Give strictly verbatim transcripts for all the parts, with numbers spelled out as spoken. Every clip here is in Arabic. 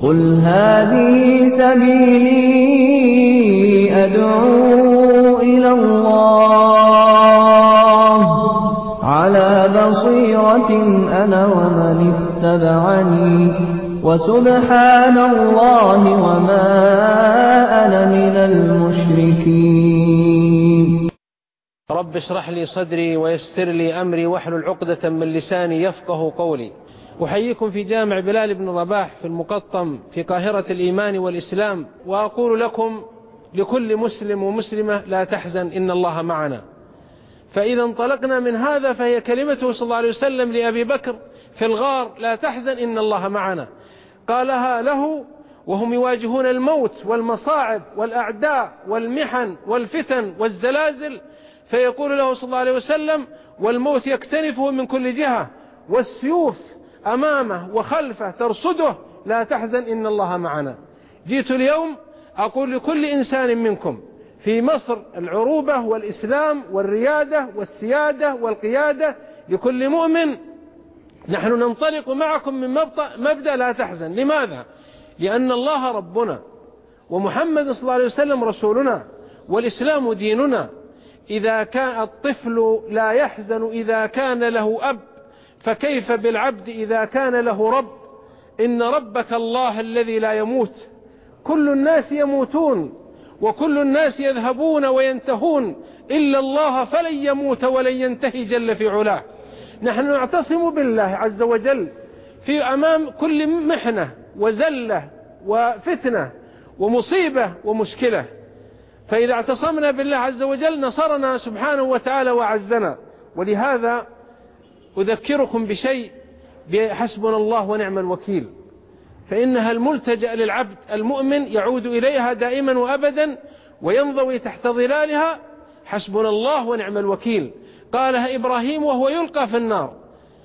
قل هذه سبيلي أدعو إلى الله على بصيرة أنا ومن اتبعني وسبحان الله وما أنا من المشركين. رب اشرح لي صدري ويسر لي أمري واحلل عقدة من لساني يفقه قولي. أحييكم في جامع بلال بن رباح في المقطم في قاهرة الإيمان والإسلام، وأقول لكم لكل مسلم ومسلمة لا تحزن إن الله معنا. فإذا انطلقنا من هذا فهي كلمته صلى الله عليه وسلم لأبي بكر في الغار: لا تحزن إن الله معنا. قالها له وهم يواجهون الموت والمصاعب والأعداء والمحن والفتن والزلازل، فيقول له صلى الله عليه وسلم: والموت يكتنفه من كل جهة والسيوف أمامه وخلفه ترصده، لا تحزن إن الله معنا. جئت اليوم أقول لكل إنسان منكم في مصر العروبة والإسلام والريادة والسيادة والقيادة، لكل مؤمن: نحن ننطلق معكم من مبدأ لا تحزن. لماذا؟ لأن الله ربنا، ومحمد صلى الله عليه وسلم رسولنا، والإسلام ديننا. إذا كان الطفل لا يحزن إذا كان له أب، فكيف بالعبد إذا كان له رب؟ إن ربك الله الذي لا يموت. كل الناس يموتون وكل الناس يذهبون وينتهون إلا الله فلن يموت ولن ينتهي جل في علاه. نحن نعتصم بالله عز وجل في أمام كل محنة وزلة وفتنة ومصيبة ومشكلة، فإذا اعتصمنا بالله عز وجل نصرنا سبحانه وتعالى وعزنا. ولهذا أذكركم بشيء: بحسبنا الله ونعم الوكيل، فإنها الملتجأ للعبد المؤمن يعود إليها دائما وأبدا وينضوي تحت ظلالها. حسبنا الله ونعم الوكيل قالها إبراهيم وهو يلقى في النار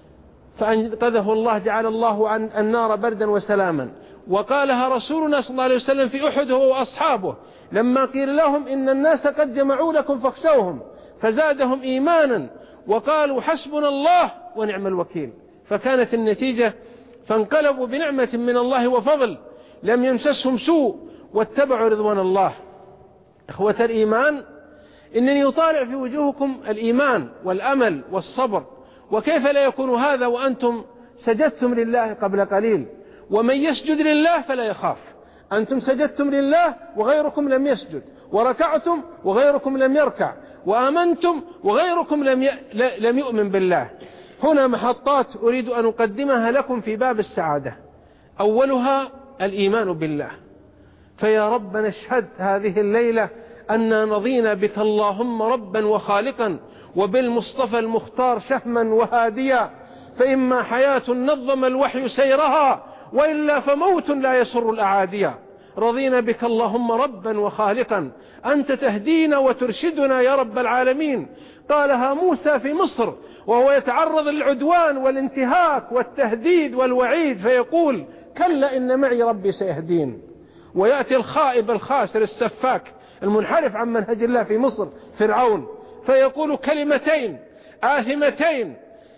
فأنقذه الله، جعل الله عن النار بردا وسلاما. وقالها رسولنا صلى الله عليه وسلم في أحد هو وأصحابه لما قيل لهم إن الناس قد جمعوا لكم فاخشوهم، فزادهم إيمانا وقالوا حسبنا الله ونعم الوكيل. فكانت النتيجة فانقلبوا بنعمة من الله وفضل، لم يمسسهم سوء واتبعوا رضوان الله. إخوة الإيمان، إنني أطالع في وجوهكم الإيمان والأمل والصبر، وكيف لا يكون هذا وأنتم سجدتم لله قبل قليل؟ ومن يسجد لله فلا يخاف. أنتم سجدتم لله وغيركم لم يسجد، وركعتم وغيركم لم يركع، وآمنتم وغيركم لم ي... لم يؤمن بالله. هنا محطات أريد أن أقدمها لكم في باب السعادة. أولها الإيمان بالله. فيا رب نشهد هذه الليلة أننا نضينا بك اللهم ربا وخالقا، وبالمصطفى المختار شهما وهاديا، فإما حياة نظم الوحي سيرها، وإلا فموت لا يسر الأعاديا. رضينا بك اللهم ربا وخالقا، أنت تهدينا وترشدنا يا رب العالمين. قالها موسى في مصر وهو يتعرض للعدوان والانتهاك والتهديد والوعيد، فيقول: كلا إن معي ربي سيهدين. ويأتي الخائب الخاسر السفاك المنحرف عن منهج الله في مصر فرعون، فيقول كلمتين آثمتين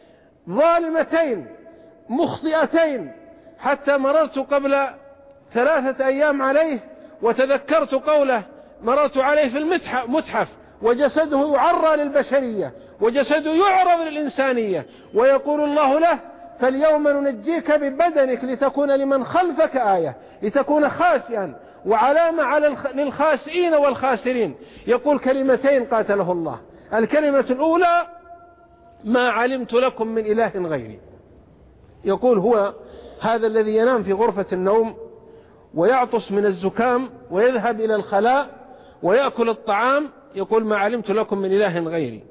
ظالمتين مخطئتين، حتى مررت قبل ثلاثة أيام عليه وتذكرت قوله: مررت عليه في المتحف وجسده يعرى للبشرية وجسده يعرض للإنسانية، ويقول الله له: فاليوم ننجيك ببدنك لتكون لمن خلفك آية، لتكون خاسئا وعلامة على للخاسئين والخاسرين. يقول كلمتين قاتله الله. الكلمة الأولى: ما علمت لكم من إله غيري. يقول هو هذا الذي ينام في غرفة النوم ويعطس من الزكام ويذهب إلى الخلاء ويأكل الطعام، يقول: ما علمت لكم من إله غيري.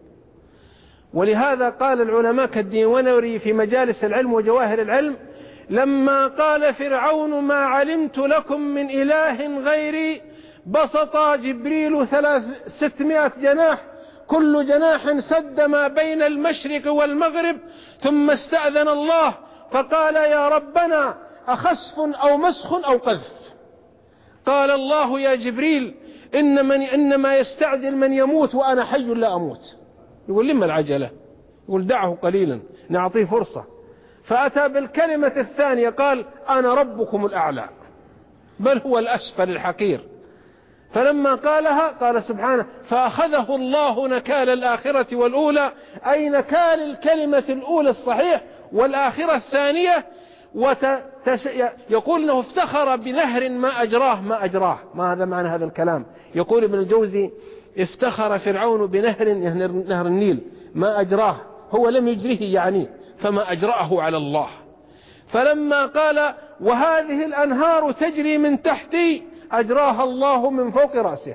ولهذا قال العلماء كالدينونوري في مجالس العلم وجواهر العلم: لما قال فرعون ما علمت لكم من إله غيري، بسط جبريل ستمائة جناح، كل جناح سد ما بين المشرق والمغرب، ثم استأذن الله فقال: يا ربنا أخسف أو مسخ أو قذف. قال الله: يا جبريل إن من إنما يستعجل من يموت وأنا حي لا أموت. يقول: لما العجلة؟ يقول: دعه قليلا نعطيه فرصة. فأتى بالكلمة الثانية قال: أنا ربكم الأعلى. بل هو الأسفل الحقير. فلما قالها قال سبحانه فأخذه الله نكال الآخرة والأولى، أي نكال الكلمة الأولى الصحيح والآخرة الثانية. وتس... يقول أنه افتخر بنهر ما أجراه ما أجراه. ما هذا معنى هذا الكلام؟ يقول ابن الجوزي افتخر فرعون بنهر نهر النيل ما أجراه، هو لم يجريه يعني، فما أجراه على الله. فلما قال وهذه الأنهار تجري من تحتي أجراها الله من فوق رأسه،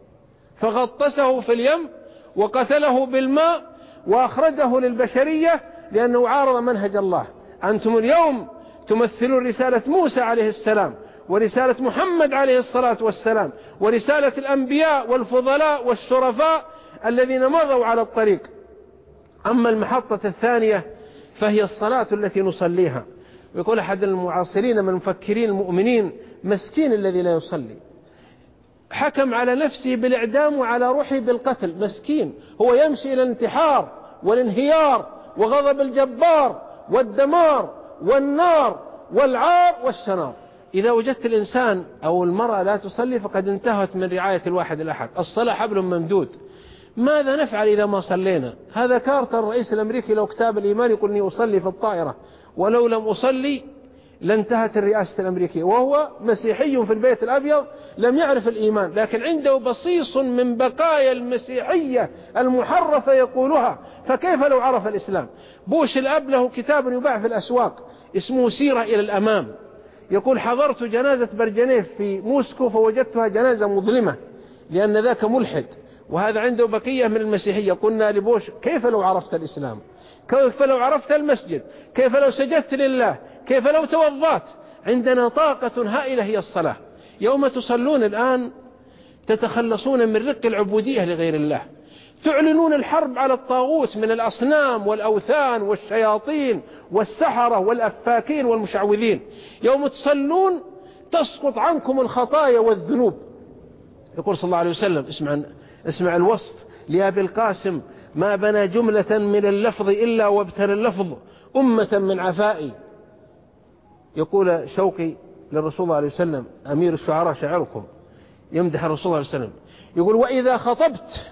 فغطسه في اليم وقتله بالماء وأخرجه للبشرية لأنه عارض منهج الله. أنتم اليوم تمثلون رسالة موسى عليه السلام ورسالة محمد عليه الصلاة والسلام ورسالة الأنبياء والفضلاء والشرفاء الذين مضوا على الطريق. أما المحطة الثانية فهي الصلاة التي نصليها. ويقول أحد المعاصرين من المفكرين المؤمنين مسكين الذي لا يصلي، حكم على نفسه بالإعدام وعلى روحه بالقتل، مسكين، هو يمشي إلى الانتحار والانهيار وغضب الجبار والدمار والنار والعار والشنار. إذا وجدت الإنسان أو المرأة لا تصلي فقد انتهت من رعاية الواحد الأحد. الصلاة حبل ممدود. ماذا نفعل إذا ما صلينا؟ هذا كارتر الرئيس الأمريكي لو كتاب الإيمان يقول إني أصلي في الطائرة، ولو لم أصلي لانتهت الرئاسة الأمريكية، وهو مسيحي في البيت الأبيض لم يعرف الإيمان، لكن عنده بصيص من بقايا المسيحية المحرفة يقولها، فكيف لو عرف الإسلام؟ بوش الأب له كتاب يباع في الأسواق اسمه سيرة إلى الأمام، يقول حضرت جنازة برجنيف في موسكو فوجدتها جنازة مظلمة لأن ذاك ملحد، وهذا عنده بقية من المسيحية. قلنا لبوش كيف لو عرفت الإسلام؟ كيف لو عرفت المسجد؟ كيف لو سجدت لله؟ كيف لو توضأت؟ عندنا طاقة هائلة هي الصلاة. يوم تصلون الآن تتخلصون من رق العبودية لغير الله، تعلنون الحرب على الطاغوت من الأصنام والأوثان والشياطين والسحرة والأفاكين والمشعوذين. يوم تصلون تسقط عنكم الخطايا والذنوب. يقول صلى الله عليه وسلم اسمع, اسمع الوصف لأبي القاسم ما بنى جملة من اللفظ إلا وابتلى اللفظ أمة من عفائي. يقول شوقي للرسول صلى الله عليه وسلم أمير الشعراء شاعركم يمدح الرسول صلى الله عليه وسلم، يقول وإذا خطبت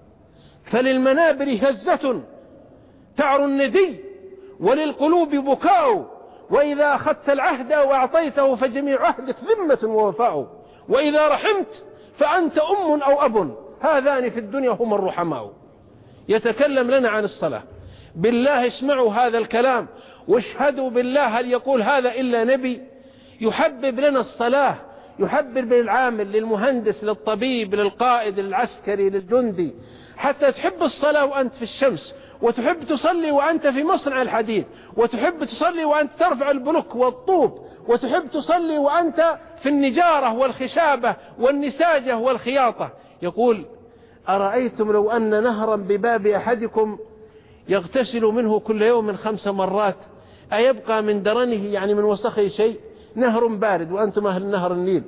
فللمنابر هزة تعر الندي وللقلوب بكاء، وإذا أخذت العهد وأعطيته فجميع عهدك ذمة ووفاء، وإذا رحمت فأنت أم أو أب هذان في الدنيا هم الرحماء. يتكلم لنا عن الصلاة. بالله اسمعوا هذا الكلام واشهدوا بالله هل يقول هذا إلا نبي؟ يحبب لنا الصلاة، يحبب للعامل للمهندس للطبيب للقائد للعسكري للجندي، حتى تحب الصلاة وأنت في الشمس، وتحب تصلي وأنت في مصنع الحديد، وتحب تصلي وأنت ترفع البلوك والطوب، وتحب تصلي وأنت في النجارة والخشابة والنساجة والخياطة. يقول أرأيتم لو أن نهرا بباب أحدكم يغتسل منه كل يوم خمس مرات أيبقى من درنه يعني من وسخه شيء؟ نهر بارد وأنتم أهل النهر النيل،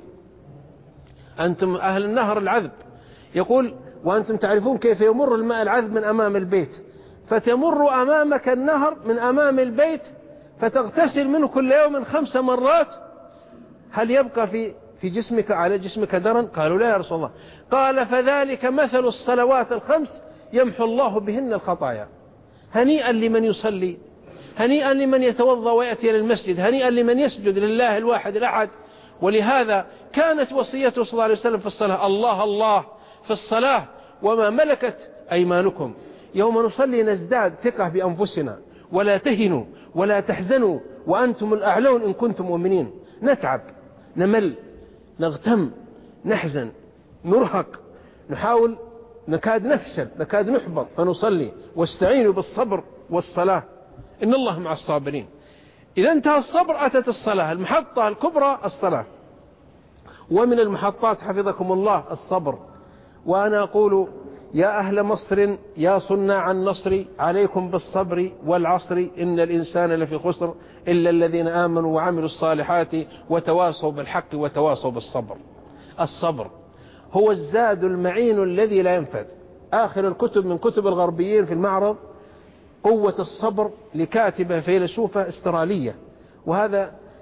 أنتم أهل النهر العذب. يقول وأنتم تعرفون كيف يمر الماء العذب من أمام البيت، فتمر أمامك النهر من أمام البيت فتغتسل منه كل يوم خمس مرات، هل يبقى في في جسمك على جسمك درن؟ قالوا لا يا رسول الله. قال فذلك مثل الصلوات الخمس يمحو الله بهن الخطايا. هنيئا لمن يصلي، هنيئا لمن يتوضأ ويأتي للمسجد، هنيئا لمن يسجد لله الواحد الأحد. ولهذا كانت وصيته صلى الله عليه وسلم في الصلاة الله الله في الصلاة وما ملكت أيمانكم. يوم نصلي نزداد ثقة بأنفسنا، ولا تهنوا ولا تحزنوا وأنتم الأعلون إن كنتم مؤمنين. نتعب، نمل، نغتم، نحزن، نرهق، نحاول، نكاد نفشل، نكاد نحبط، فنصلي واستعينوا بالصبر والصلاة إن الله مع الصابرين. إذا انتهى الصبر أتت الصلاة، المحطة الكبرى الصلاة. ومن المحطات حفظكم الله الصبر. وأنا أقول يا أهل مصر يا صناع النصر عليكم بالصبر والعصر إن الإنسان لفي خسر إلا الذين آمنوا وعملوا الصالحات وتواصوا بالحق وتواصوا بالصبر. الصبر هو الزاد المعين الذي لا ينفد. آخر الكتب من كتب الغربيين في المعرض قوة الصبر لكاتبة فيلسوفة استرالية، وهذا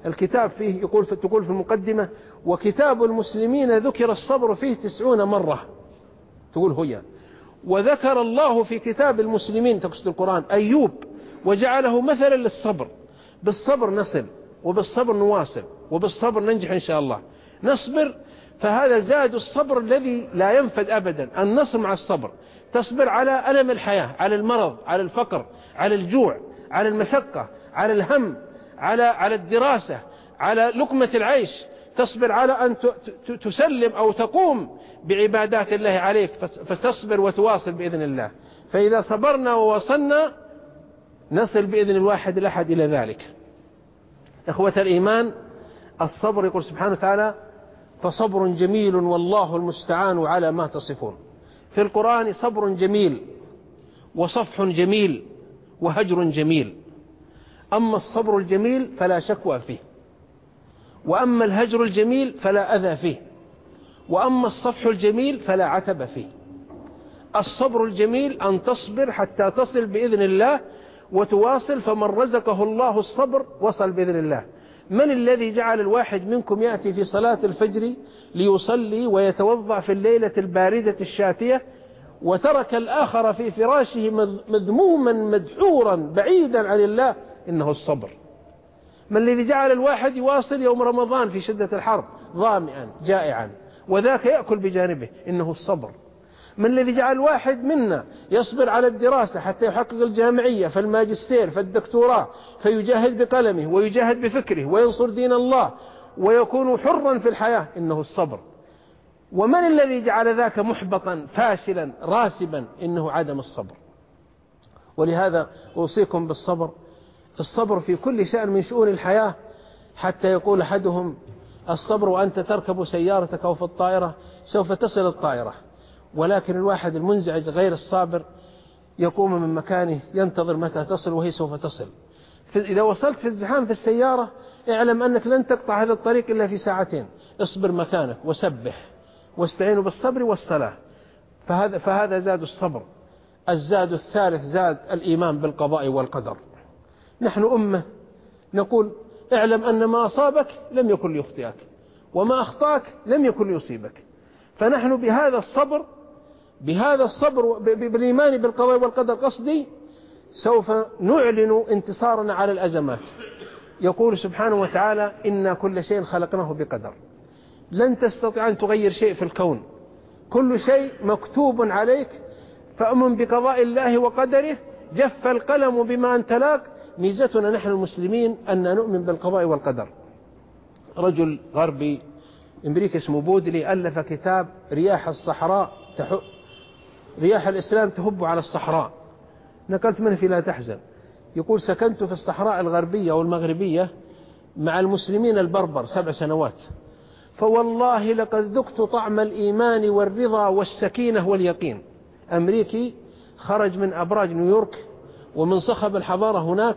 الكتاب فيه يقول تقول في المقدمة: وكتاب المسلمين ذكر الصبر فيه تسعون مرة، تقول هي. وذكر الله في كتاب المسلمين، تقصد القرآن، أيوب وجعله مثلا للصبر. بالصبر نصل، وبالصبر نواصل، وبالصبر ننجح إن شاء الله. نصبر، فهذا زاد الصبر الذي لا ينفد أبدا. النصر مع الصبر، تصبر على ألم الحياة، على المرض، على الفقر، على الجوع، على المشقة، على الهم، على على الدراسة، على لقمة العيش. تصبر على أن تسلم أو تقوم بعبادات الله عليك، فتصبر وتواصل بإذن الله. فإذا صبرنا ووصلنا نصل بإذن الواحد الأحد إلى ذلك. إخوة الإيمان، الصبر يقول سبحانه وتعالى: فصبر جميل والله المستعان على ما تصفون. في القرآن صبر جميل، وصفح جميل، وهجر جميل. أما الصبر الجميل فلا شكوى فيه، وأما الهجر الجميل فلا أذى فيه، وأما الصفح الجميل فلا عتب فيه. الصبر الجميل أن تصبر حتى تصل بإذن الله وتواصل، فمن رزقه الله الصبر وصل بإذن الله. من الذي جعل الواحد منكم يأتي في صلاة الفجر ليصلي ويتوضأ في الليلة الباردة الشاتية، وترك الآخر في فراشه مذموما مدحورا بعيدا عن الله؟ إنه الصبر. من الذي جعل الواحد يواصل يوم رمضان في شدة الحر ظامئا جائعا وذاك يأكل بجانبه؟ إنه الصبر. من الذي جعل الواحد منا يصبر على الدراسة حتى يحقق الجامعية فالماجستير فالدكتوراه، فيجاهد بقلمه ويجاهد بفكره وينصر دين الله ويكون حرا في الحياة؟ إنه الصبر. ومن الذي جعل ذاك محبطا فاشلا راسبا؟ إنه عدم الصبر. ولهذا أوصيكم بالصبر، الصبر في كل شأن من شؤون الحياة، حتى يقول أحدهم: الصبر وأنت تركب سيارتك أو في الطائرة سوف تصل الطائرة. ولكن الواحد المنزعج غير الصابر يقوم من مكانه ينتظر متى تصل وهي سوف تصل. إذا وصلت في الزحام في السيارة اعلم أنك لن تقطع هذا الطريق إلا في ساعتين. اصبر مكانك وسبح واستعينوا بالصبر والصلاة. فهذا, فهذا زاد الصبر. الزاد الثالث زاد الإيمان بالقضاء والقدر. نحن أمة نقول: اعلم أن ما أصابك لم يكن ليخطئك، وما أخطأك لم يكن ليصيبك. فنحن بهذا الصبر بهذا الصبر بالإيمان بالقضاء والقدر قصدي سوف نعلن انتصارنا على الأزمات. يقول سبحانه وتعالى: إنا كل شيء خلقناه بقدر. لن تستطيع أن تغير شيء في الكون، كل شيء مكتوب عليك، فأمن بقضاء الله وقدره. جف القلم بما أنت لاق. ميزتنا نحن المسلمين أن نؤمن بالقضاء والقدر. رجل غربي أمريكي اسمه بودلي ألف كتاب رياح الصحراء تحب رياح الإسلام تهب على الصحراء. نقلت منه في لا تحزن. يقول: سكنت في الصحراء الغربية والمغربية مع المسلمين البربر سبع سنوات، فوالله لقد ذقت طعم الإيمان والرضا والسكينة واليقين. أمريكي خرج من أبراج نيويورك ومن صخب الحضارة هناك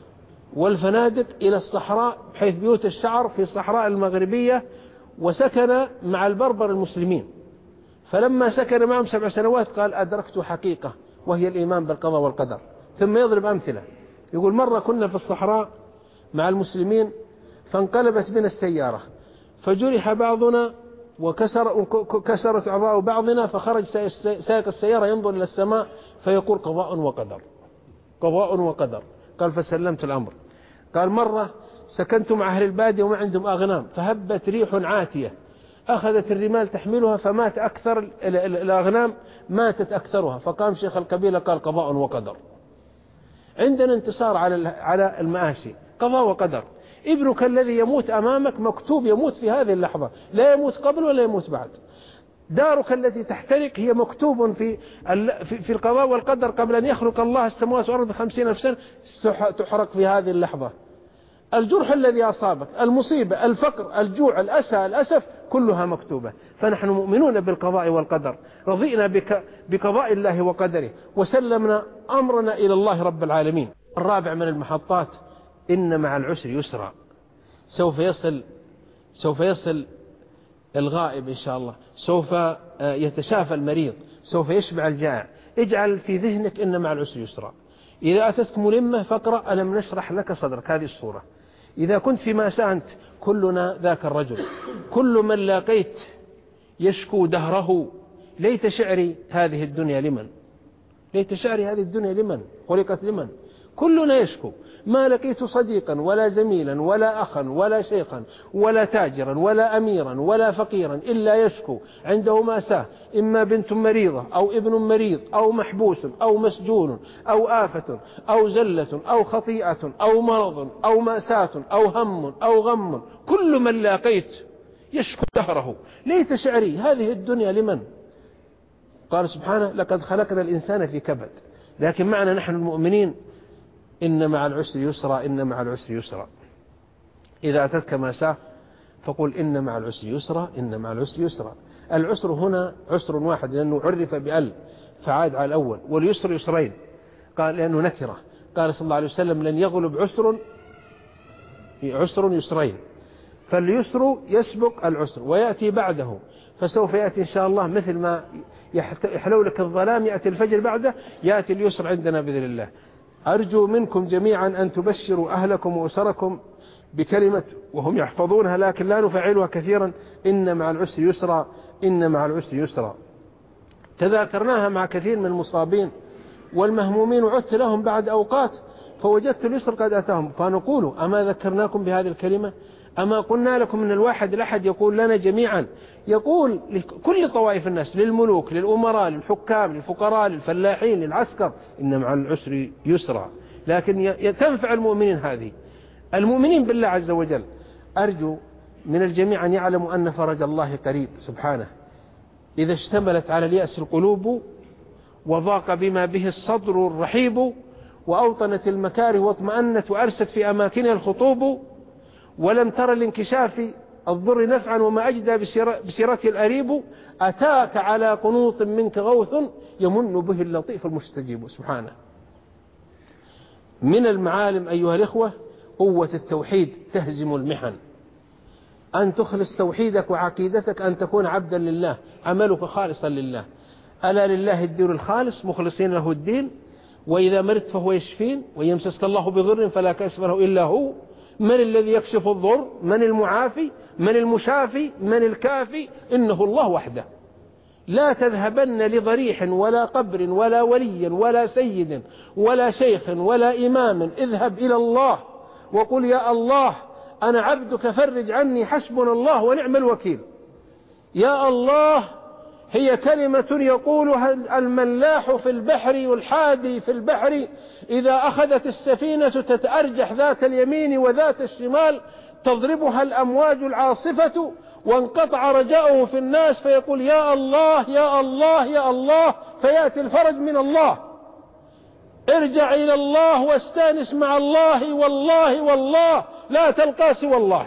والفنادق إلى الصحراء بحيث بيوت الشعر في الصحراء المغربية، وسكن مع البربر المسلمين. فلما سكن معهم سبع سنوات قال: أدركت حقيقة وهي الإيمان بالقضاء والقدر. ثم يضرب أمثلة. يقول: مرة كنا في الصحراء مع المسلمين فانقلبت بنا السيارة فجرح بعضنا وكسر كسرت أعضاء بعضنا، فخرج سائق السيارة ينظر إلى السماء فيقول: قضاء وقدر قضاء وقدر. قال: فسلمت الأمر. قال: مرة سكنت مع أهل البادية وما عندهم أغنام، فهبت ريح عاتية أخذت الرمال تحملها فمات أكثر الأغنام، ماتت أكثرها. فقام شيخ القبيلة قال: قضاء وقدر. عندنا انتصار على على المآسي، قضاء وقدر. ابنك الذي يموت أمامك مكتوب يموت في هذه اللحظة، لا يموت قبل ولا يموت بعد. دارك التي تحترق هي مكتوب في في القضاء والقدر قبل أن يخلق الله السماوات والأرض بخمسين ألف سنة تحرق في هذه اللحظة. الجرح الذي أصابك، المصيبة، الفقر، الجوع، الأسى، الأسف، كلها مكتوبة. فنحن مؤمنون بالقضاء والقدر، رضينا بك بقضاء الله وقدره وسلمنا أمرنا إلى الله رب العالمين. الرابع من المحطات: إن مع العسر يسرا. سوف يصل سوف يصل الغائب إن شاء الله، سوف يتشافى المريض، سوف يشبع الجائع. اجعل في ذهنك إن مع العسر يسرا. إذا أتتك ملمة فاقرأ ألم نشرح لك صدرك، هذه الصورة. إذا كنت في مأساة أنت كلنا ذاك الرجل، كل من لاقيت يشكو دهره ليت شعري هذه الدنيا لمن، ليت شعري هذه الدنيا لمن خلقت لمن. كلنا يشكو، ما لقيت صديقا ولا زميلا ولا أخا ولا شيخا ولا تاجرا ولا أميرا ولا فقيرا إلا يشكو عنده مأساة، إما بنت مريضة أو ابن مريض أو محبوس أو مسجون أو آفة أو زلة أو خطيئة أو مرض أو مأساة أو هم أو غم، كل من لاقيت يشكو دهره ليت شعري هذه الدنيا لمن. قال سبحانه لقد خلقنا الإنسان في كبد. لكن معنا نحن المؤمنين إن مع العسر يسرا، إن مع العسر يسرا. إذا أتتك مأساة فقل إن مع العسر يسرا، إن مع العسر يسرا. العسر هنا عسر واحد لأنه عرف بأل فعاد على الأول، واليسر يسرين قال لأنه نكرة. قال صلى الله عليه وسلم لن يغلب عسر عسر يسرين، فاليسر يسبق العسر ويأتي بعده، فسوف يأتي إن شاء الله مثل ما يحلو لك الظلام يأتي الفجر بعده، يأتي اليسر عندنا بإذن الله. أرجو منكم جميعا أن تبشروا أهلكم وأسركم بكلمة وهم يحفظونها لكن لا نفعلها كثيرا، إن مع العسر يسرا، إن مع العسر يسرا. تذاكرناها مع كثير من المصابين والمهمومين وعدت لهم بعد أوقات فوجدت اليسر قد أتاهم، فنقول أما ذكرناكم بهذه الكلمة؟ أما قلنا لكم من الواحد الأحد يقول لنا جميعا، يقول لكل طوائف الناس، للملوك للأمراء للحكام للفقراء للفلاحين للعسكر، إن مع العسر يسرا. لكن تنفع المؤمنين هذه، المؤمنين بالله عز وجل. أرجو من الجميع أن يعلموا أن فرج الله قريب سبحانه. إذا اشتملت على اليأس القلوب وضاق بما به الصدر الرحيب، وأوطنت المكاره واطمأنت وأرست في أماكنها الخطوب، ولم تر الانكشاف الضر نفعا وما أجدى بسيرته الأريب، أتاك على قنوط منك غوث يمن به اللطيف المستجيب سبحانه. من المعالم أيها الإخوة قوة التوحيد تهزم المحن، أن تخلص توحيدك وعقيدتك، أن تكون عبدا لله، عملك خالصا لله. ألا لله الدين الخالص مخلصين له الدين، وإذا مرت فهو يشفين، ويمسسك الله بضر فلا كاشف له إلا هو. من الذي يكشف الضر؟ من المعافي؟ من المشافي؟ من الكافي؟ إنه الله وحده. لا تذهبن لضريح ولا قبر ولا ولي ولا سيد ولا شيخ ولا إمام، اذهب إلى الله وقل يا الله أنا عبدك فرج عني، حسبنا الله ونعم الوكيل. يا الله هي كلمة يقولها الملاح في البحر والحادي في البحر، إذا أخذت السفينة تتأرجح ذات اليمين وذات الشمال تضربها الأمواج العاصفة، وانقطع رجاؤه في الناس فيقول يا الله يا الله يا الله، فيأتي الفرج من الله. ارجع إلى الله واستانس مع الله، والله والله لا تلقى سوى الله.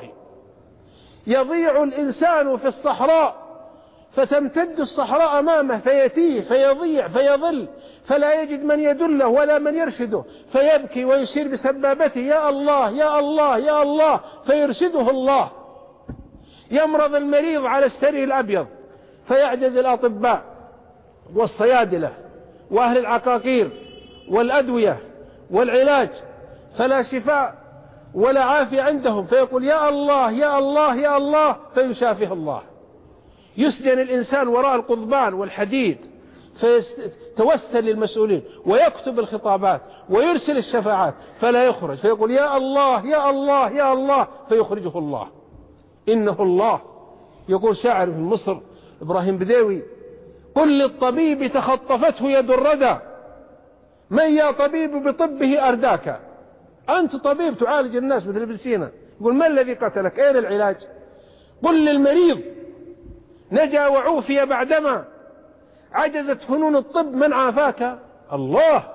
يضيع الإنسان في الصحراء فتمتد الصحراء أمامه فيتيه فيضيع فيضل، فلا يجد من يدله ولا من يرشده، فيبكي ويشير بسبابته يا الله يا الله يا الله، فيرشده الله. يمرض المريض على السرير الأبيض فيعجز الأطباء والصيادلة وأهل العقاقير والأدوية والعلاج، فلا شفاء ولا عافية عندهم، فيقول يا الله يا الله يا الله، فيشافيه الله. يسجن الإنسان وراء القضبان والحديد فيتوسل للمسؤولين ويكتب الخطابات ويرسل الشفاعات فلا يخرج، فيقول يا الله يا الله يا الله، فيخرجه الله. إنه الله. يقول شاعر في مصر إبراهيم بديوي قل للطبيب تخطفته يد الردى، من يا طبيب بطبه أرداك. أنت طبيب تعالج الناس مثل ابن سينا، يقول ما الذي قتلك؟ أين العلاج؟ قل للمريض نجا وعوفي بعدما عجزت فنون الطب من عافاك الله.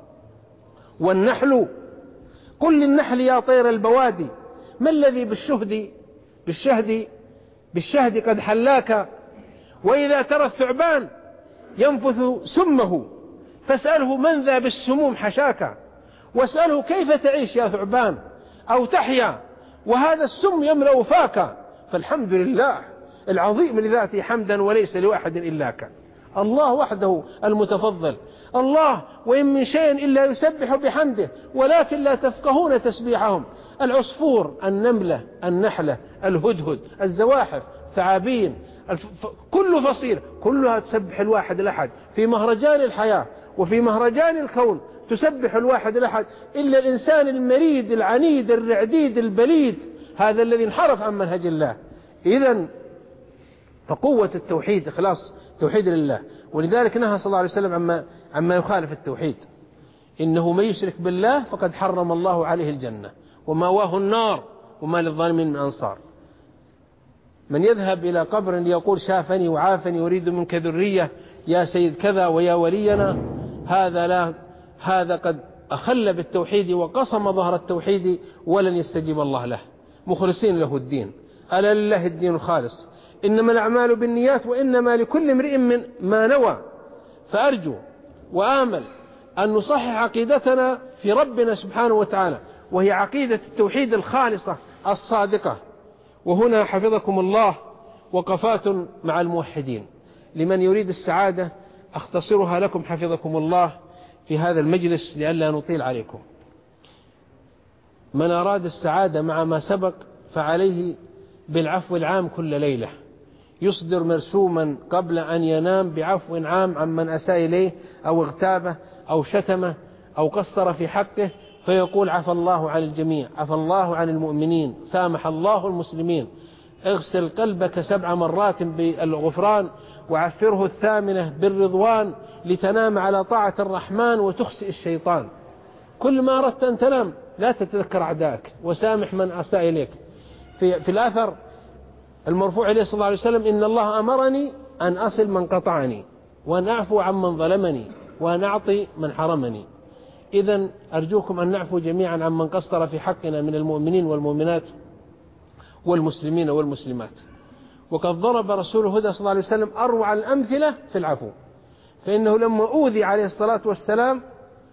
والنحل قل للنحل يا طير البوادي ما الذي بالشهد بالشهد بالشهد قد حلاك. وإذا ترى الثعبان ينفث سمه فاسأله من ذا بالسموم حشاك، واسأله كيف تعيش يا ثعبان أو تحيا وهذا السم يملأ فاك. فالحمد لله العظيم لذاته حمدا وليس لواحد إلاك. الله وحده المتفضل. الله وإن من شيء إلا يسبح بحمده ولكن لا تفقهون تسبيحهم. العصفور، النملة، النحلة، الهدهد، الزواحف، ثعابين، كل فصيل، كلها تسبح الواحد الأحد في مهرجان الحياة وفي مهرجان الكون، تسبح الواحد الأحد، إلا الإنسان المريد العنيد الرعديد البليد، هذا الذي انحرف عن منهج الله. إذن فقوة التوحيد إخلاص توحيد لله. ولذلك نهى صلى الله عليه وسلم عما, عما يخالف التوحيد. إنه من يشرك بالله فقد حرم الله عليه الجنة وماواه النار وما للظالمين من أنصار. من يذهب إلى قبر ليقول شافني وعافني يريد منك ذرية يا سيد كذا ويا ولينا، هذا لا هذا قد أخل بالتوحيد وقصم ظهر التوحيد ولن يستجيب الله له، مخلصين له الدين. ألا لله الدين الخالص، إنما الأعمال بالنيات وإنما لكل امرئ من ما نوى. فأرجو وآمل أن نصحح عقيدتنا في ربنا سبحانه وتعالى، وهي عقيدة التوحيد الخالصة الصادقة. وهنا حفظكم الله وقفات مع الموحدين لمن يريد السعادة أختصرها لكم حفظكم الله في هذا المجلس لئلا نطيل عليكم. من أراد السعادة مع ما سبق فعليه بالعفو العام كل ليلة، يصدر مرسوما قبل أن ينام بعفو عام عمن أساء إليه أو اغتابه أو شتمه أو قصر في حقه، فيقول عفى الله عن الجميع، عفى الله عن المؤمنين، سامح الله المسلمين. اغسل قلبك سبع مرات بالغفران وعفره الثامنة بالرضوان لتنام على طاعة الرحمن وتخسئ الشيطان. كل ما أردت أن تنام لا تتذكر أعدائك وسامح من أساء إليك. في, في الأثر المرفوع إليه صلى الله عليه وسلم: إن الله أمرني أن أصل من قطعني وأن أعفو عن من ظلمني وأن أعطي من حرمني. إذن أرجوكم أن نعفو جميعا عن من قصر في حقنا من المؤمنين والمؤمنات والمسلمين والمسلمات. وقد ضرب رسول الهدى صلى الله عليه وسلم أروع الأمثلة في العفو، فإنه لما أوذي عليه الصلاة والسلام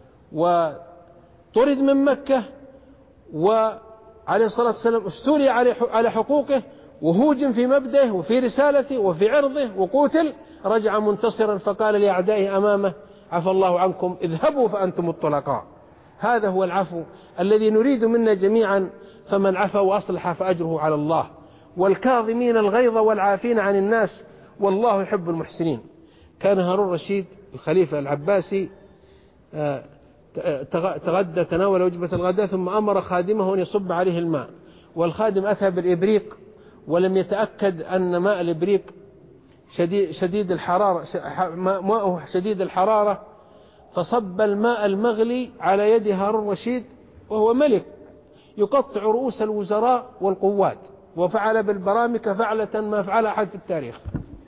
وطرد من مكة وعليه الصلاة والسلام استولي على حقوقه وهوجم في مبدأه وفي رسالته وفي عرضه وقتل، رجع منتصرا فقال لأعدائه أمامه: عفى الله عنكم، اذهبوا فأنتم الطلقاء. هذا هو العفو الذي نريد منا جميعا. فمن عفا وأصلح فأجره على الله، والكاظمين الغيظ والعافين عن الناس والله يحب المحسنين. كان هارون الرشيد الخليفة العباسي تغدى تناول وجبة الغداء ثم أمر خادمه أن يصب عليه الماء، والخادم أتى بالإبريق ولم يتأكد أن ماء الإبريق شديد, شديد الحرارة ماءه شديد الحرارة، فصب الماء المغلي على يد هارون الرشيد وهو ملك يقطع رؤوس الوزراء والقوات، وفعل بالبرامكة فعلة ما فعل أحد في التاريخ.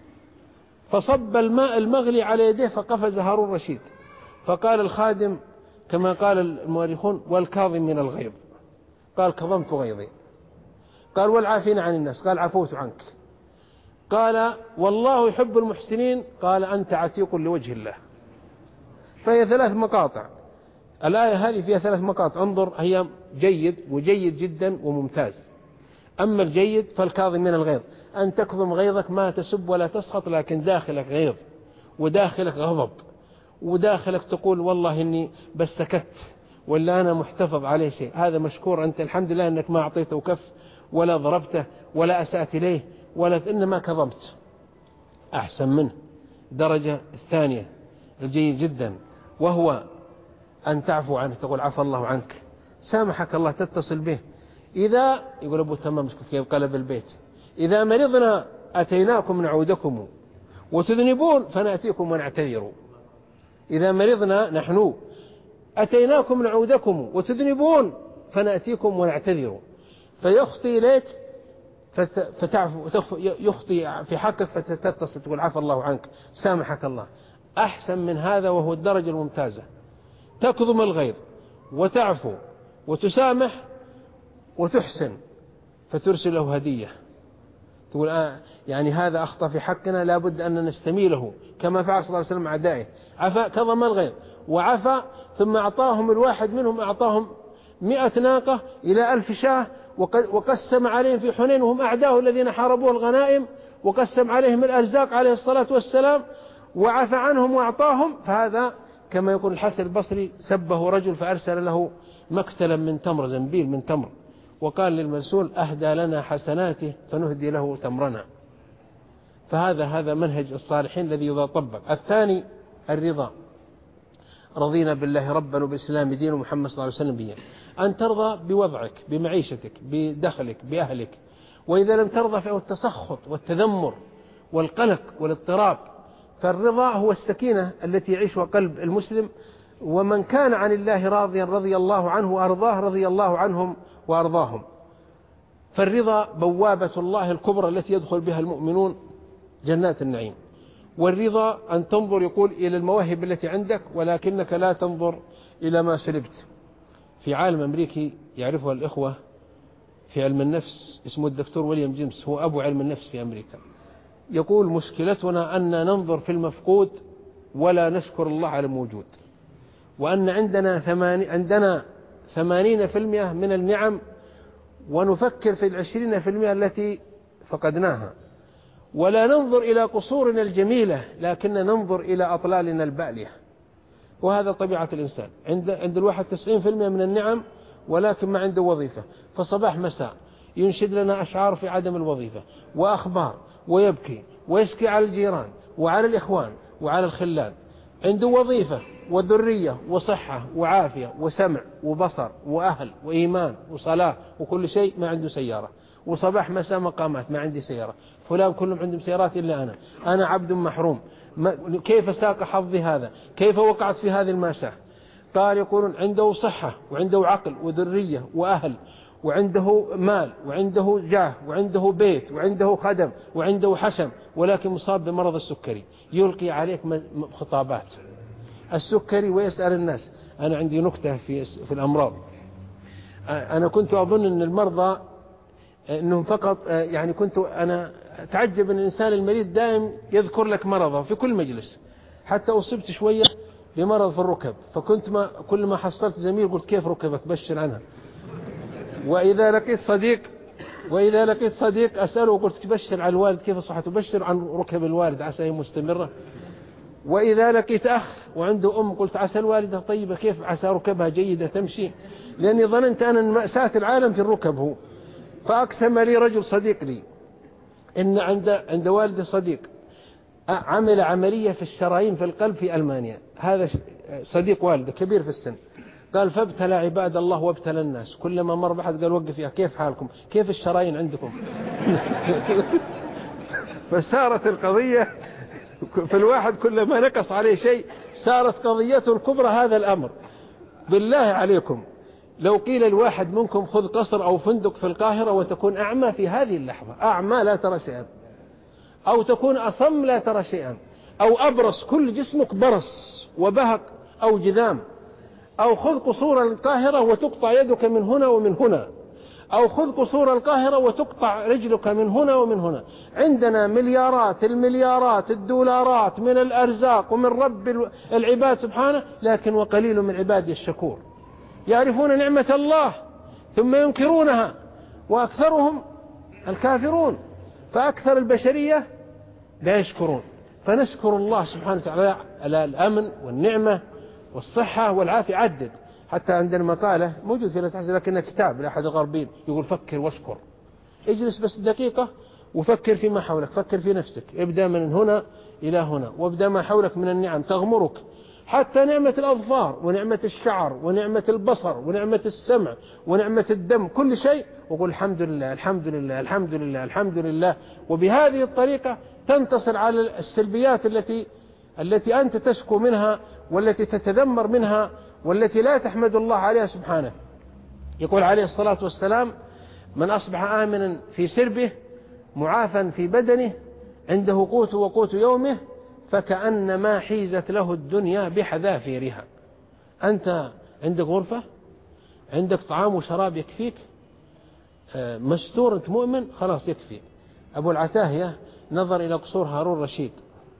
فصب الماء المغلي على يده فقفز هارون الرشيد، فقال الخادم كما قال المؤرخون: والكاظم من الغيظ. قال: كظمت غيظي. قال: والعافين عن الناس. قال: عفوت عنك. قال: والله يحب المحسنين. قال: أنت عتيق لوجه الله. فهي ثلاث مقاطع. الآية هذه فيها ثلاث مقاطع، انظر، هي جيد وجيد جدا وممتاز. أما الجيد فالكاظم من الغيظ، أن تكظم غيظك، ما تسب ولا تسخط، لكن داخلك غيظ وداخلك غضب وداخلك تقول والله إني بس سكت ولا أنا محتفظ عليه شيء. هذا مشكور أنت، الحمد لله أنك ما أعطيته كف ولا ضربته ولا أسأت إليه ولا، إنما كظمت. أحسن منه درجة الثانية الجيد جدا، وهو أن تعفو عنه، تقول عفى الله عنك، سامحك الله، تتصل به. إذا يقول أبو تمام كيف قلب البيت: إذا مرضنا أتيناكم نعودكم وتذنبون فنأتيكم ونعتذر. إذا مرضنا نحن أتيناكم نعودكم وتذنبون فنأتيكم ونعتذر. فيخطي إليك فتعفو، يخطي في حقك فتتصل تقول عفى الله عنك، سامحك الله. أحسن من هذا وهو الدرجة الممتازة، تكظم الغيظ وتعفو وتسامح وتحسن، فترسل له هدية، تقول آه يعني هذا أخطأ في حقنا لابد أن نستميله، كما فعل صلى الله عليه وسلم مع أعدائه. عفا كظم الغيظ وعفا، ثم أعطاهم الواحد منهم أعطاهم مئة ناقة إلى ألف شاه، وقسم عليهم في حنين وهم أعداءه الذين حاربوه الغنائم، وقسم عليهم الأرزاق عليه الصلاة والسلام، وعفى عنهم وأعطاهم، فهذا كما يقول الحسن البصري: سبه رجل فأرسل له مكتلا من تمر، زنبيل من تمر، وقال للمرسول: أهدى لنا حسناته فنهدي له تمرنا. فهذا هذا منهج الصالحين الذي يطبق. الثاني الرضا، رضينا بالله ربا وبالإسلام دين ومحمد صلى الله عليه وسلم دين. أن ترضى بوضعك، بمعيشتك، بدخلك، بأهلك. وإذا لم ترضى فهو التسخط والتذمر والقلق والاضطراب. فالرضا هو السكينة التي يعيشها قلب المسلم، ومن كان عن الله راضيا رضي الله عنه وأرضاه، رضي الله عنهم وأرضاهم. فالرضا بوابة الله الكبرى التي يدخل بها المؤمنون جنات النعيم. والرضا أن تنظر، يقول، إلى المواهب التي عندك، ولكنك لا تنظر إلى ما سلبت. في عالم أمريكي يعرفه الإخوة في علم النفس اسمه الدكتور ويليام جيمس، هو أبو علم النفس في أمريكا، يقول: مشكلتنا أن ننظر في المفقود ولا نشكر الله على الموجود، وأن عندنا ثماني عندنا ثمانين في المئة من النعم، ونفكر في العشرين في المئة التي فقدناها، ولا ننظر إلى قصورنا الجميلة، لكن ننظر إلى أطلالنا البالية. وهذا طبيعة الإنسان. عند عند الواحد تسعين في المئة من النعم، ولكن ما عنده وظيفة، فصباح مساء ينشد لنا أشعار في عدم الوظيفة وأخبار، ويبكي ويشكي على الجيران وعلى الإخوان وعلى الخلان. عنده وظيفة وذرية وصحة وعافية وسمع وبصر وأهل وإيمان وصلاة وكل شيء، ما عنده سيارة، وصباح مساء مقامات، ما عندي سيارة، فلان كلهم عندهم سيارات إلا أنا، أنا عبد محروم، كيف ساق حظي هذا، كيف وقعت في هذه المأساة. قال يقولون عنده صحة وعنده عقل وذرية وأهل، وعنده مال وعنده جاه وعنده بيت وعنده خدم وعنده حشم، ولكن مصاب بمرض السكري، يلقي عليك خطابات السكري ويسأل الناس. أنا عندي نكتة في في الأمراض، أنا كنت أظن أن المرضى أنهم فقط، يعني كنت أنا أتعجب أن الإنسان المريض دائم يذكر لك مرضه في كل مجلس. حتى أصبت شوية بمرض في الركب، فكنت ما كل ما حصلت زميل قلت: كيف ركبك؟ بشر عنها. وإذا لقيت صديق وإذا لقيت صديق أسأله وقلت: بشر على الوالد كيف صحته؟ بشر عن ركب الوالد عسى هي مستمرة. وإذا لقيت أخ وعنده أم قلت: عسى الوالدة طيبة كيف عسى ركبها جيدة تمشي، لأني ظننت أن مأساة العالم في الركب هو. فأقسم لي رجل صديق لي إن عند عند والد صديق عمل عملية في الشرايين في القلب في ألمانيا، هذا صديق والده كبير في السن. قال: فابتلى عباد الله وابتلى الناس، كلما مر بحد قال: وقف فيها، كيف حالكم، كيف الشرايين عندكم؟ فصارت القضية في الواحد كلما نقص عليه شيء صارت قضيته الكبرى هذا الأمر. بالله عليكم لو قيل الواحد منكم خذ قصر أو فندق في القاهرة وتكون أعمى في هذه اللحظة، أعمى لا ترى شيئا، أو تكون أصم لا ترى شيئا، أو أبرص كل جسمك برص وبهق أو جذام، أو خذ قصور القاهرة وتقطع يدك من هنا ومن هنا، أو خذ قصور القاهرة وتقطع رجلك من هنا ومن هنا. عندنا مليارات المليارات الدولارات من الأرزاق ومن رب العباد سبحانه، لكن وقليل من عبادي الشكور. يعرفون نعمة الله ثم ينكرونها، وأكثرهم الكافرون. فأكثر البشرية لا يشكرون. فنشكر الله سبحانه وتعالى على الأمن والنعمة والصحة والعافية. عدد حتى عندنا مقالة موجود في التحزين لكنها كتاب لأحد الغربين يقول: فكر واشكر. اجلس بس دقيقة وفكر فيما حولك، فكر في نفسك، ابدأ من هنا إلى هنا، وابدأ ما حولك من النعم تغمرك، حتى نعمة الأظفار ونعمة الشعر ونعمة البصر ونعمة السمع ونعمة الدم، كل شيء، وقل الحمد لله الحمد لله الحمد لله الحمد لله. وبهذه الطريقة تنتصر على السلبيات التي التي أنت تشكو منها والتي تتذمر منها والتي لا تحمد الله عليها سبحانه. يقول عليه الصلاة والسلام: من أصبح آمنا في سربه معافا في بدنه عنده قوت وقوت يومه فكأنما حيزت له الدنيا بحذافيرها. أنت عندك غرفة، عندك طعام وشراب يكفيك، مستور، أنت مؤمن، خلاص يكفي. أبو العتاهية نظر إلى قصور هارون رشيد.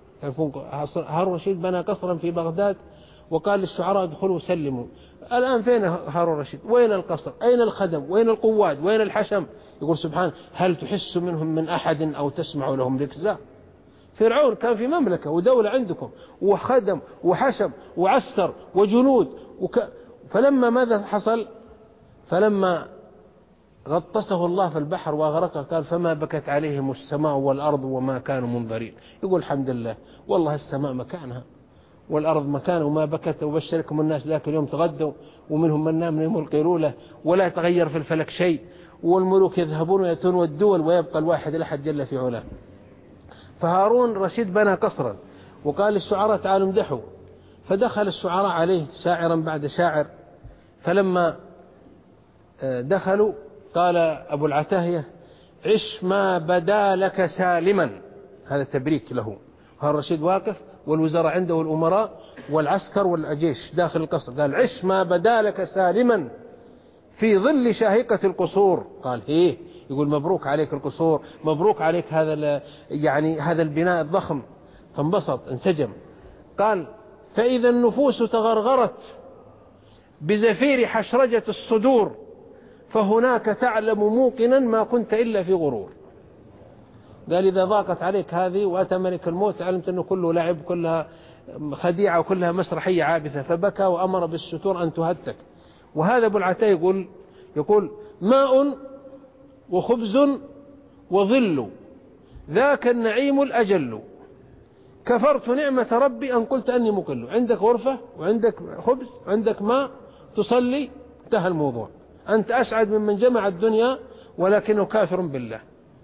هارون رشيد بنى قصرا في بغداد وقال للشعراء: ادخلوا سلموا. الآن فين هارون رشيد؟ وين القصر؟ أين الخدم؟ وين القواد؟ وين الحشم؟ يقول سبحانه: هل تحس منهم من أحد أو تسمع لهم ركزا؟ فرعون كان في مملكة ودولة عندكم وخدم وحشم وعسكر وجنود وك... فلما ماذا حصل؟ فلما غطسه الله في البحر وأغرقه قال فما بكت عليهم السماء والأرض وما كانوا منظرين. يقول الحمد لله والله السماء مكانها والأرض مكانه وما بكت، وبشركم الناس ذاك اليوم تغدوا ومنهم من نام نوم القيلولة ولا تغير في الفلك شيء، والملوك يذهبون ويأتون والدول ويبقى الواحد الأحد جل في علاه. فهارون رشيد بنى قصرا وقال للشعراء تعالوا امدحوا، فدخل الشعراء عليه شاعرا بعد شاعر، فلما دخلوا قال أبو العتاهية عش ما بدا لك سالما، هذا تبريك له. هارون رشيد واقف والوزراء عنده والأمراء والعسكر والجيش داخل القصر، قال عش ما بدا لك سالما في ظل شاهقة القصور. قال ايه؟ يقول مبروك عليك القصور، مبروك عليك هذا يعني هذا البناء الضخم. فانبسط انسجم. قال فإذا النفوس تغرغرت بزفير حشرجة الصدور فهناك تعلم موقنا ما كنت إلا في غرور. قال إذا ضاقت عليك هذه وأتى ملك الموت علمت أنه كله لعب، كلها خديعة وكلها مسرحية عابثة، فبكى وأمر بالستور أن تهتك. وهذا أبو العتاهية يقول يقول ماء وخبز وظل ذاك النعيم الأجل، كفرت نعمة ربي أن قلت أني مقل. عندك غرفة وعندك خبز وعندك ماء تصلي، انتهى الموضوع، أنت أسعد ممن جمع الدنيا ولكنه كافر بالله.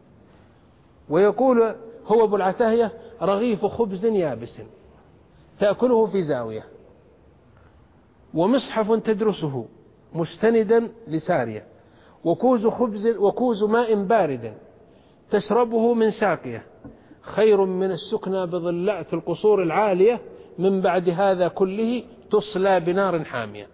ويقول هو أبو العتاهية رغيف خبز يابس تأكله في زاوية، ومصحف تدرسه مستندا لسارية، وكوز خبز وكوز ماء بارد تشربه من ساقية، خير من السكنى بظلات القصور العالية، من بعد هذا كله تصلى بنار حامية.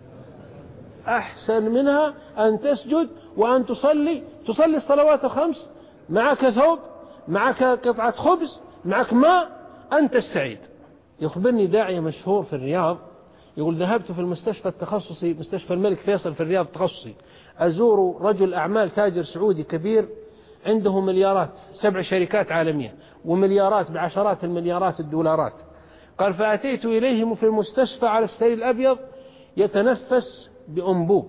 أحسن منها أن تسجد وأن تصلي تصلي الصلوات الخمس، معك ثوب، معك قطعة خبز، معك ماء، أنت السعيد. يخبرني داعية مشهور في الرياض يقول ذهبت في المستشفى التخصصي مستشفى الملك فيصل في الرياض التخصصي أزور رجل أعمال تاجر سعودي كبير عنده مليارات، سبع شركات عالمية ومليارات بعشرات المليارات الدولارات. قال فأتيت إليهم في المستشفى على السرير الأبيض يتنفس بأنبوب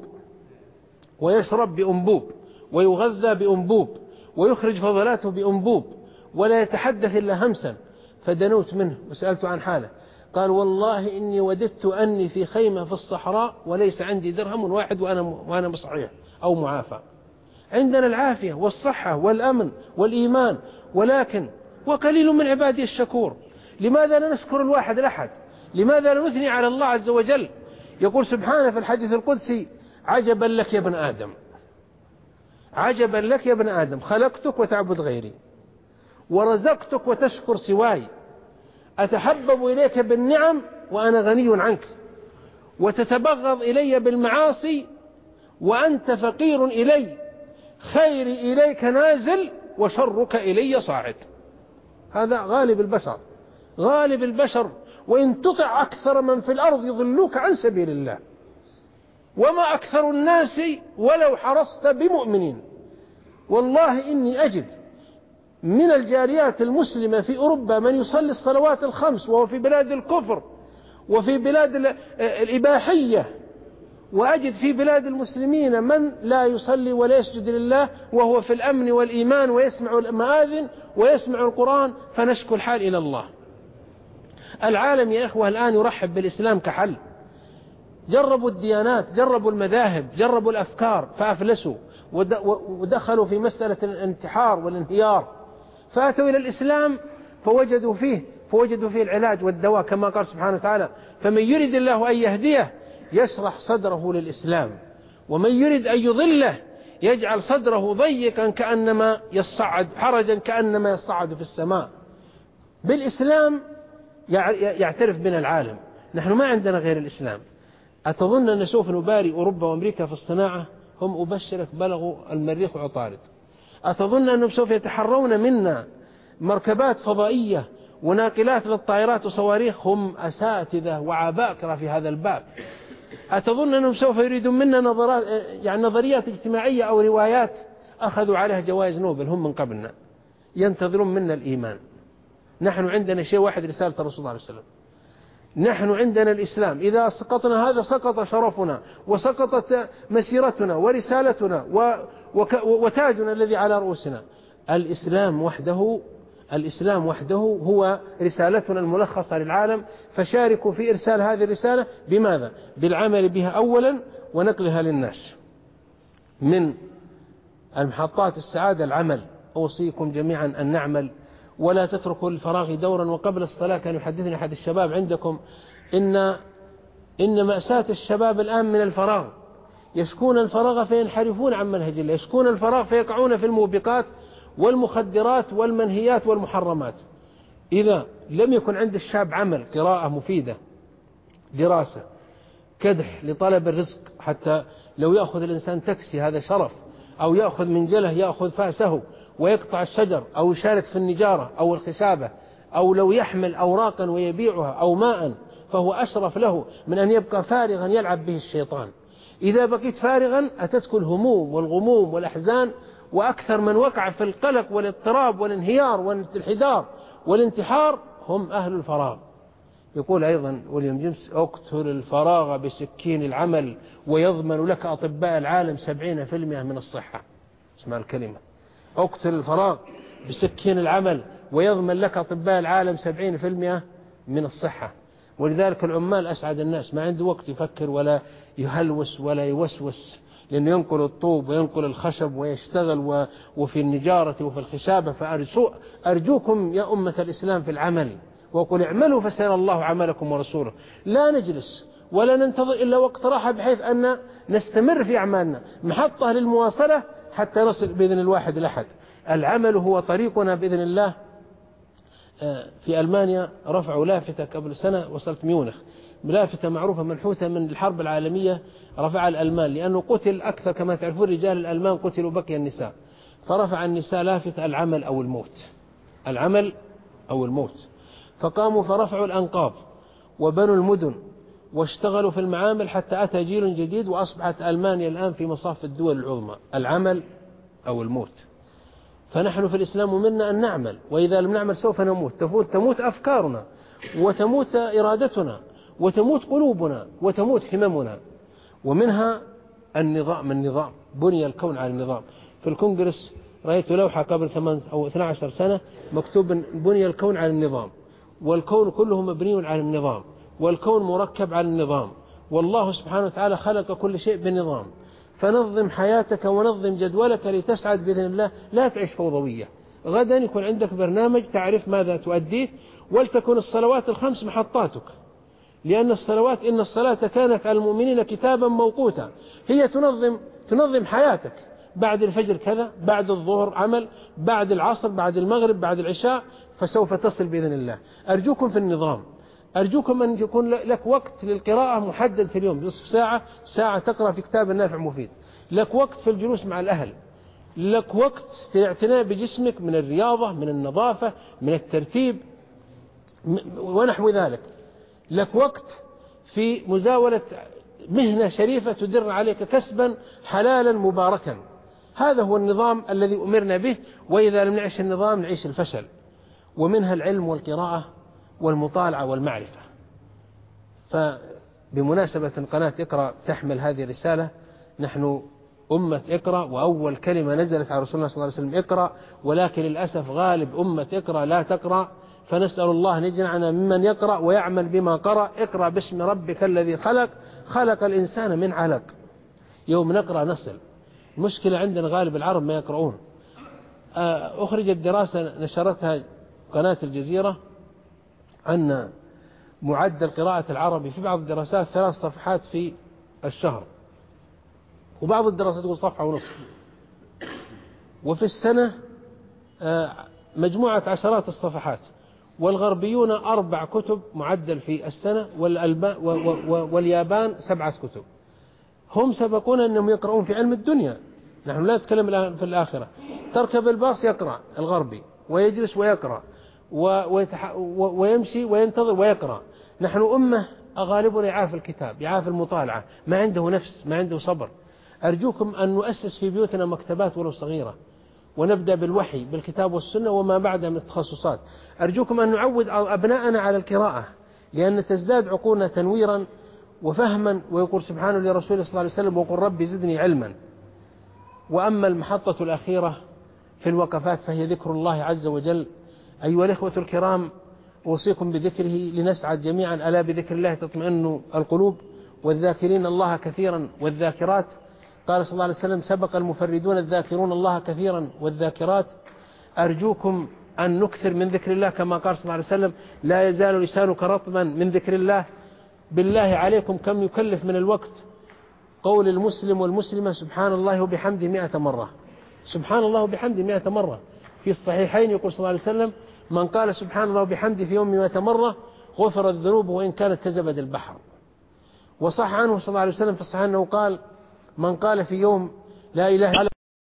ويشرب بأنبوب ويغذى بأنبوب ويخرج فضلاته بأنبوب ولا يتحدث إلا همسا. فدنوت منه وسألته عن حاله، قال والله إني وددت أني في خيمة في الصحراء وليس عندي درهم واحد وأنا وأنا صحيح أو معافى. عندنا العافية والصحة والأمن والإيمان، ولكن وقليل من عبادي الشكور. لماذا لا نشكر الواحد الأحد؟ لماذا لا نثني على الله عز وجل؟ يقول سبحانه في الحديث القدسي عجبا لك يا ابن آدم، عجبا لك يا ابن آدم، خلقتك وتعبد غيري ورزقتك وتشكر سواي، أتحبب إليك بالنعم وأنا غني عنك، وتتبغض إلي بالمعاصي وأنت فقير إلي، خيري إليك نازل وشرك إلي صاعد. هذا غالب البشر، غالب البشر، وإن تطع أكثر من في الأرض يضلوك عن سبيل الله، وما أكثر الناس ولو حرصت بمؤمنين. والله إني أجد من الجاريات المسلمة في أوروبا من يصلي الصلوات الخمس وهو في بلاد الكفر وفي بلاد الإباحية، وأجد في بلاد المسلمين من لا يصلي ولا يسجد لله وهو في الأمن والإيمان ويسمع المآذن ويسمع القرآن، فنشكو الحال إلى الله. العالم يا إخوة الآن يرحب بالإسلام كحل. جربوا الديانات، جربوا المذاهب، جربوا الأفكار فأفلسوا ودخلوا في مسألة الانتحار والانهيار، فأتوا إلى الإسلام فوجدوا فيه فوجدوا فيه العلاج والدواء، كما قال سبحانه وتعالى فمن يريد الله أن يهديه يشرح صدره للإسلام، ومن يريد أن يضله يجعل صدره ضيقا كأنما يصعد حرجا كأنما يصعد في السماء. بالإسلام يعترف بنا العالم، نحن ما عندنا غير الإسلام. أتظن أن سوف نباري أوروبا وأمريكا في الصناعة؟ هم أبشرك بلغوا المريخ وعطارد. أتظن أنهم سوف يتحرون منا مركبات فضائية وناقلات للطائرات وصواريخ؟ هم أساتذة وعباقرة في هذا الباب. أتظن أنهم سوف يريدون منا نظرات يعني نظريات اجتماعية أو روايات أخذوا عليها جوائز نوبل؟ هم من قبلنا ينتظرون منا الإيمان. نحن عندنا شيء واحد، رسالة الرسول صلى الله عليه وسلم. نحن عندنا الإسلام، إذا سقطنا هذا سقط شرفنا وسقطت مسيرتنا ورسالتنا وتاجنا الذي على رؤوسنا. الإسلام وحده الإسلام وحده هو رسالتنا الملخصة للعالم، فشاركوا في إرسال هذه الرسالة. بماذا؟ بالعمل بها أولا ونقلها للناس. من المحطات السعادة العمل. أوصيكم جميعا أن نعمل ولا تتركوا الفراغ دورا. وقبل الصلاة كان يحدثني أحد الشباب عندكم إن إن مأساة الشباب الآن من الفراغ، يشكون الفراغ فينحرفون عن منهج الله، يشكون الفراغ فيقعون في الموبقات والمخدرات والمنهيات والمحرمات. إذا لم يكن عند الشاب عمل، قراءة مفيدة، دراسة، كدح لطلب الرزق، حتى لو يأخذ الإنسان تاكسي هذا شرف، أو يأخذ منجله يأخذ فأسه ويقطع الشجر، أو يشارك في النجارة أو الخشابة، أو لو يحمل أوراقا ويبيعها أو ماء، فهو أشرف له من أن يبقى فارغا يلعب به الشيطان. إذا بقيت فارغا أتتك الهموم والغموم والأحزان، وأكثر من وقع في القلق والاضطراب والانهيار والانحدار والانتحار هم أهل الفراغ. يقول أيضا ويليام جيمس: اقتل الفراغ بسكين العمل ويضمن لك أطباء العالم سبعين في المئة من الصحة. اسمع الكلمة: اقتل الفراغ بسكين العمل ويضمن لك أطباء العالم سبعين في المئة من الصحة. ولذلك العمال أسعد الناس، ما عنده وقت يفكر ولا يهلوس ولا يوسوس، لأنه ينقل الطوب وينقل الخشب ويشتغل وفي النجارة وفي الخشابة. فأرجوكم يا أمة الإسلام في العمل، وقل اعملوا فسيرى الله عملكم ورسوله. لا نجلس ولا ننتظر إلا وقت راحة، بحيث أن نستمر في أعمالنا محطة للمواصلة حتى نصل بإذن الواحد الأحد. العمل هو طريقنا بإذن الله. في ألمانيا رفعوا لافتة قبل سنة، وصلت ميونخ، لافتة معروفة منحوتة من الحرب العالمية، رفع الألمان لأنه قتل أكثر كما تعرفون رجال الألمان قتلوا بقي النساء، فرفع النساء لافتة العمل أو الموت، العمل أو الموت. فقاموا فرفعوا الأنقاض وبنوا المدن واشتغلوا في المعامل حتى أتى جيل جديد، وأصبحت ألمانيا الآن في مصاف الدول العظمى. العمل أو الموت. فنحن في الإسلام منا أن نعمل، وإذا لم نعمل سوف نموت. تموت, تموت أفكارنا وتموت إرادتنا وتموت قلوبنا وتموت هممنا. ومنها النظام. النظام بني الكون على النظام. في الكونغرس رأيت لوحة قبل ثمان أو اثنتي عشرة سنة مكتوب: بني الكون على النظام، والكون كله مبني على النظام، والكون مركب على النظام، والله سبحانه وتعالى خلق كل شيء بنظام. فنظم حياتك ونظم جدولك لتسعد بإذن الله، لا تعيش فوضوية. غدا يكون عندك برنامج تعرف ماذا تؤديه، ولتكن الصلوات الخمس محطاتك، لأن الصلوات إن الصلاة كانت على المؤمنين كتابا موقوتا. هي تنظم تنظم حياتك. بعد الفجر كذا، بعد الظهر عمل، بعد العصر، بعد المغرب، بعد العشاء، فسوف تصل بإذن الله. أرجوكم في النظام. أرجوكم أن يكون لك وقت للقراءة محدد في اليوم، نصف ساعة ساعة تقرأ في كتاب نافع مفيد. لك وقت في الجلوس مع الأهل. لك وقت في الاعتناء بجسمك من الرياضة، من النظافة، من الترتيب ونحو ذلك. لك وقت في مزاولة مهنة شريفة تدر عليك كسبا حلالا مباركا. هذا هو النظام الذي أمرنا به، وإذا لم نعيش النظام نعيش الفشل. ومنها العلم والقراءة والمطالعة والمعرفة. فبمناسبة قناة اقرأ تحمل هذه الرسالة، نحن أمة اقرأ، وأول كلمة نزلت على رسول الله صلى الله عليه وسلم اقرأ، ولكن للأسف غالب أمة اقرأ لا تقرأ. فنسأل الله أن يجعلنا ممن يقرأ ويعمل بما قرأ. اقرأ باسم ربك الذي خلق، خلق الإنسان من علق. يوم نقرأ نصل. مشكلة عندنا غالب العرب ما يقرؤون. أخرجت دراسة نشرتها قناة الجزيرة عن معدل قراءة العربي في بعض الدراسات ثلاث صفحات في الشهر، وبعض الدراسات تقول صفحة ونصف، وفي السنة مجموعة عشرات الصفحات. والغربيون أربع كتب معدل في السنة، واليابان سبعة كتب. هم سبقونا أنهم يقرؤون في علم الدنيا، نحن لا نتكلم في الآخرة. تركب الباص يقرأ الغربي ويجلس ويقرأ ويمشي وينتظر ويقرأ. نحن أمة أغالبنا يعاف الكتاب، يعاف المطالعة، ما عنده نفس، ما عنده صبر. أرجوكم أن نؤسس في بيوتنا مكتبات ولو صغيرة، ونبدأ بالوحي بالكتاب والسنة وما بعدها من التخصصات. أرجوكم أن نعود أبناءنا على القراءة، لأن تزداد عقولنا تنويرا وفهما، ويقول سبحانه لرسوله صلى الله عليه وسلم وقل ربي زدني علما. وأما المحطة الأخيرة في الوقفات فهي ذكر الله عز وجل. أيها الإخوة الكرام، أوصيكم بذكره لنسعد جميعا. ألا بذكر الله تطمئن القلوب، والذاكرين الله كثيرا والذاكرات. قال صلى الله عليه وسلم سبق المفردون الذاكرون الله كثيرا والذاكرات. أرجوكم أن نكثر من ذكر الله كما قال صلى الله عليه وسلم لا يزال لسانك رطبا من ذكر الله. بالله عليكم كم يكلف من الوقت قول المسلم والمسلمة سبحان الله وبحمده مئة مرة، سبحان الله وبحمده مئة مرة. في الصحيحين يقول صلى الله عليه وسلم من قال سبحان الله وبحمده في يوم مئة مرة غفر الذنوب وإن كانت كزبد البحر. وصح عنه صلى الله عليه وسلم في الصحيح أنه قال من قال في يوم لا إله إلا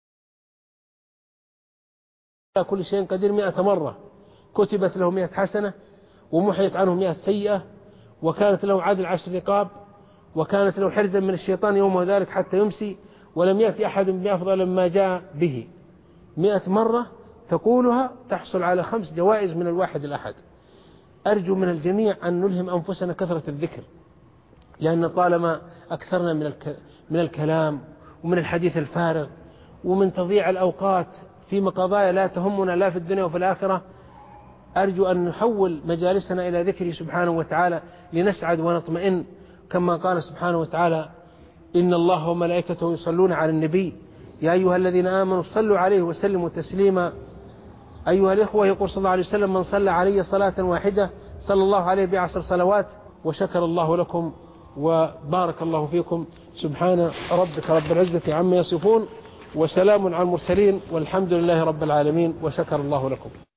الله كل شيء قدير مئة مرة كتبت له مئة حسنة ومحيت عنه مئة سيئة، وكانت له عدل عشر رقاب، وكانت له حرزا من الشيطان يوم ذلك حتى يمسي، ولم يأتي أحد بأفضل مما جاء به. مئة مرة تقولها تحصل على خمس جوائز من الواحد الأحد. أرجو من الجميع أن نلهم أنفسنا كثرة الذكر، لأن طالما أكثرنا من من الكلام ومن الحديث الفارغ ومن تضييع الأوقات في قضايا لا تهمنا لا في الدنيا وفي الآخرة. أرجو أن نحول مجالسنا إلى ذكره سبحانه وتعالى لنسعد ونطمئن، كما قال سبحانه وتعالى إن الله وملائكته يصلون على النبي يا أيها الذين آمنوا صلوا عليه وسلموا تسليما. أيها الإخوة، يقول صلى الله عليه وسلم من صلى علي صلاة واحدة صلى الله عليه بعشر صلوات. وشكر الله لكم وبارك الله فيكم. سبحان ربك رب العزة عما يصفون وسلام على المرسلين والحمد لله رب العالمين وشكر الله لكم.